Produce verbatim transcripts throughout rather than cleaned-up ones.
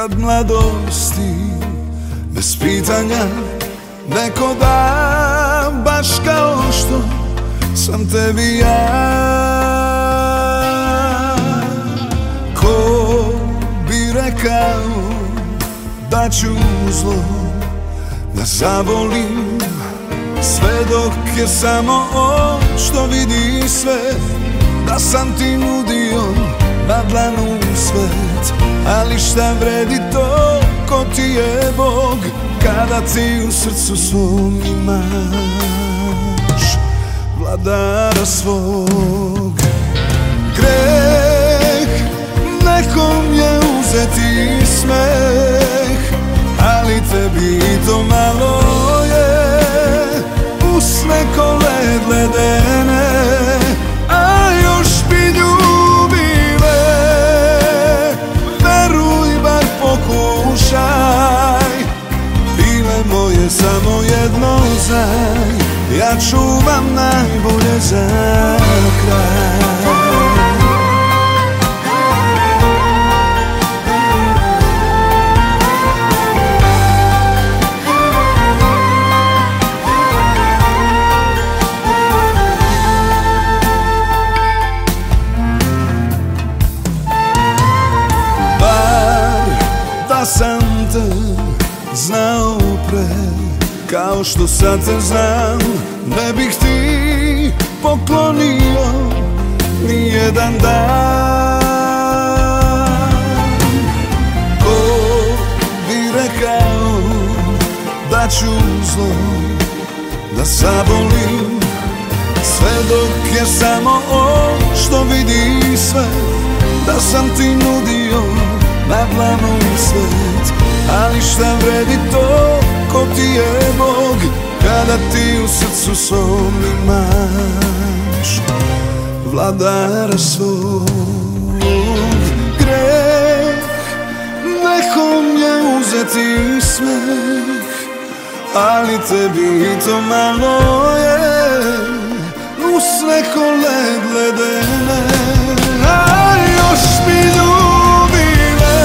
kad mladosti bez pitanja neko da, baš kao što sam tebi ja. Ko bi rekao da ću zlo da zavolim, sve dok je samo on što vidi sve, da sam ti nudio na dlanu svet. Ali šta vredi to, ko ti je Bog, kada ti u srcu svom imaš vladara svog. Greh nekom je uzeti smeh, ali tebi to malo je. Usne ko led ledene, a još bi ljubile. Veruj, bar pokušaj, bile moje samo jedno znaj, ja čuvam najbolje za kraj. Da sam te znao pre, kao što sad te znam, ne bih ti poklonio ni jedan dan. Ko bi rekao da ću zlo da zavolim, sve dok je samo on što vidi sve, da sam ti nudio na dlanu svet. Ali šta vredi to, ko ti je Bog, kada ti u srcu svom imaš vladara svog. Greh nekom je uzeti smeh, ali tebi to malo je. Usne ko led ledene, a još mi ljubile.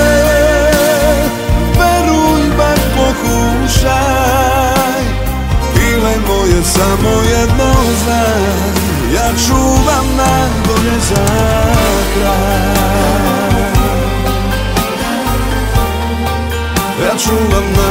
Veruj, bar pokušaj, bile moje samo jedno znaj, ja čuvam najbolje za kraj. Ja čuvam